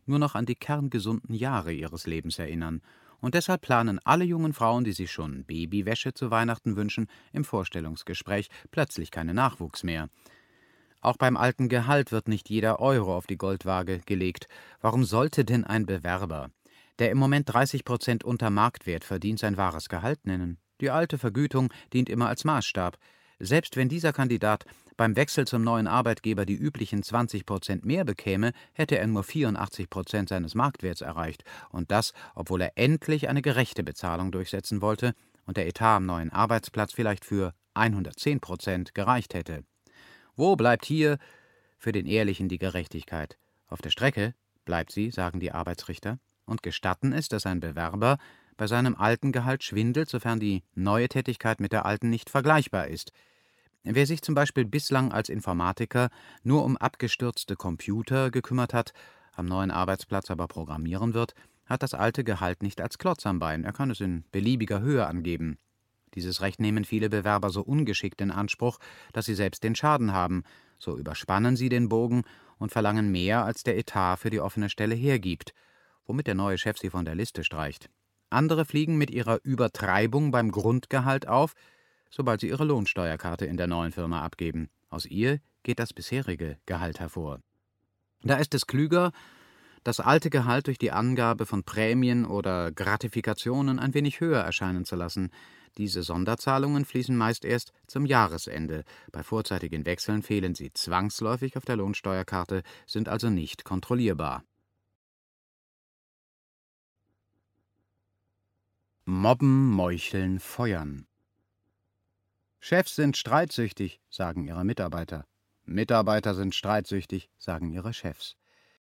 nur noch an die kerngesunden Jahre ihres Lebens erinnern. Und deshalb planen alle jungen Frauen, die sich schon Babywäsche zu Weihnachten wünschen, im Vorstellungsgespräch plötzlich keinen Nachwuchs mehr. Auch beim alten Gehalt wird nicht jeder Euro auf die Goldwaage gelegt. Warum sollte denn ein Bewerber, der im Moment 30% unter Marktwert verdient, sein wahres Gehalt nennen? Die alte Vergütung dient immer als Maßstab. Selbst wenn dieser Kandidat beim Wechsel zum neuen Arbeitgeber die üblichen 20% mehr bekäme, hätte er nur 84% seines Marktwerts erreicht. Und das, obwohl er endlich eine gerechte Bezahlung durchsetzen wollte und der Etat am neuen Arbeitsplatz vielleicht für 110% gereicht hätte. Wo bleibt hier für den Ehrlichen die Gerechtigkeit? Auf der Strecke bleibt sie, sagen die Arbeitsrichter, und gestatten es, dass ein Bewerber bei seinem alten Gehalt schwindelt, sofern die neue Tätigkeit mit der alten nicht vergleichbar ist. Wer sich zum Beispiel bislang als Informatiker nur um abgestürzte Computer gekümmert hat, am neuen Arbeitsplatz aber programmieren wird, hat das alte Gehalt nicht als Klotz am Bein, er kann es in beliebiger Höhe angeben. Dieses Recht nehmen viele Bewerber so ungeschickt in Anspruch, dass sie selbst den Schaden haben. So überspannen sie den Bogen und verlangen mehr, als der Etat für die offene Stelle hergibt, womit der neue Chef sie von der Liste streicht. Andere fliegen mit ihrer Übertreibung beim Grundgehalt auf, sobald sie ihre Lohnsteuerkarte in der neuen Firma abgeben. Aus ihr geht das bisherige Gehalt hervor. Da ist es klüger, das alte Gehalt durch die Angabe von Prämien oder Gratifikationen ein wenig höher erscheinen zu lassen. Diese Sonderzahlungen fließen meist erst zum Jahresende. Bei vorzeitigen Wechseln fehlen sie zwangsläufig auf der Lohnsteuerkarte, sind also nicht kontrollierbar. Mobben, Meucheln, Feuern. Chefs sind streitsüchtig, sagen ihre Mitarbeiter. Mitarbeiter sind streitsüchtig, sagen ihre Chefs.